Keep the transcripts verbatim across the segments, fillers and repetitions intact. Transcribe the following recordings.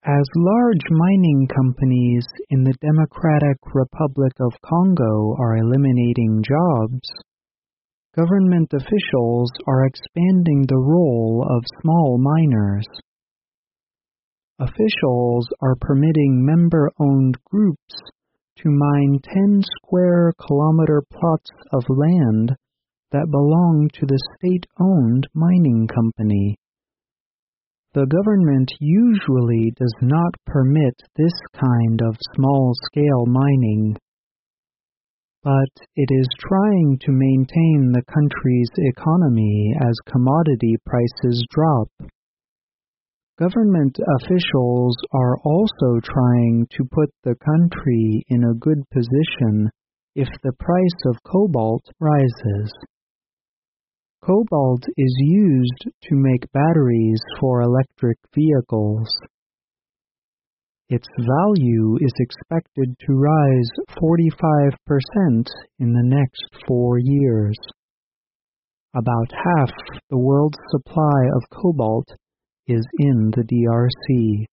As large mining companies in the Democratic Republic of Congo are eliminating jobs, government officials are expanding the role of small miners. Officials are permitting member-owned groups to mine ten square kilometer plots of land that belong to the state-owned mining company. The government usually does not permit this kind of small-scale mining, but it is trying to maintain the country's economy as commodity prices drop. Government officials are also trying to put the country in a good position if the price of cobalt rises. Cobalt is used to make batteries for electric vehicles. Its value is expected to rise forty-five percent in the next four years. About half the world's supply of cobalt is in the D R C.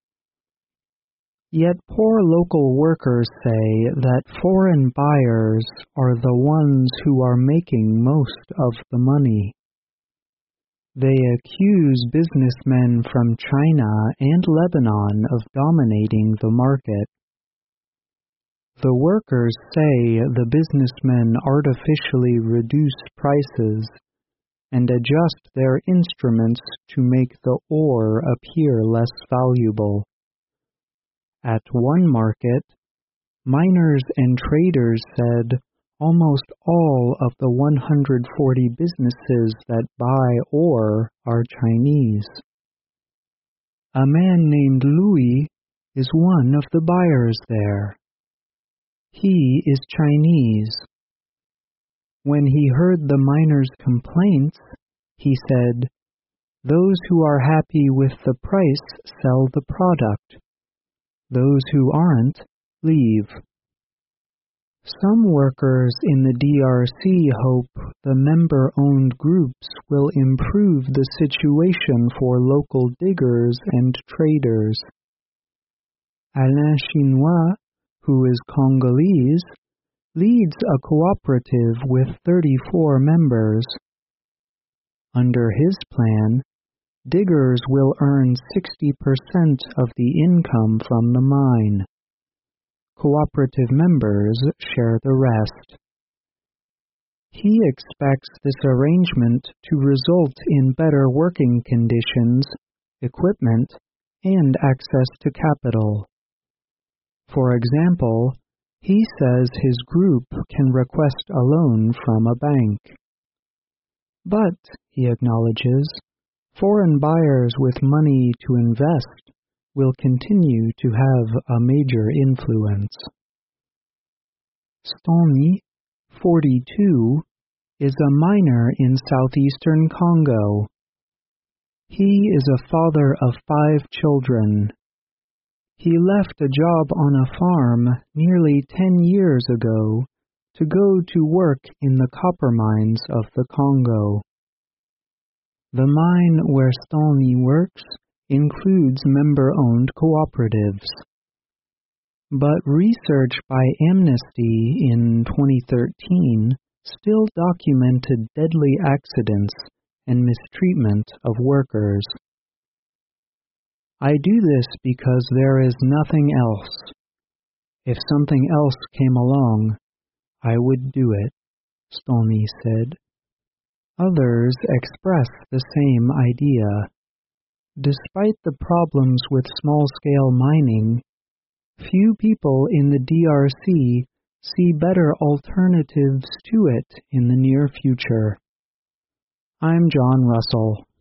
Yet poor local workers say that foreign buyers are the ones who are making most of the money. They accuse businessmen from China and Lebanon of dominating the market. The workers say the businessmen artificially reduce prices and adjust their instruments to make the ore appear less valuable. At one market, miners and traders said almost all of the one hundred forty businesses that buy ore are Chinese. A man named Louis is one of the buyers there. He is Chinese. When he heard the miners' complaints, he said, "Those who are happy with the price sell the product. Those who aren't, leave." Some workers in the D R C hope the member-owned groups will improve the situation for local diggers and traders. Alain Chinois, who is Congolese, leads a cooperative with thirty-four members. Under his plan, diggers will earn sixty percent of the income from the mine. Cooperative members share the rest. He expects this arrangement to result in better working conditions, equipment, and access to capital. For example, he says his group can request a loan from a bank. But, he acknowledges, foreign buyers with money to invest will continue to have a major influence. Stanley, forty-two, is a miner in southeastern Congo. He is a father of five children. He left a job on a farm nearly ten years ago to go to work in the copper mines of the Congo. The mine where Stanley works includes member-owned cooperatives. But research by Amnesty in twenty thirteen still documented deadly accidents and mistreatment of workers. "I do this because there is nothing else. If something else came along, I would do it," Stanley said. Others express the same idea. Despite the problems with small-scale mining, few people in the D R C see better alternatives to it in the near future. I'm John Russell.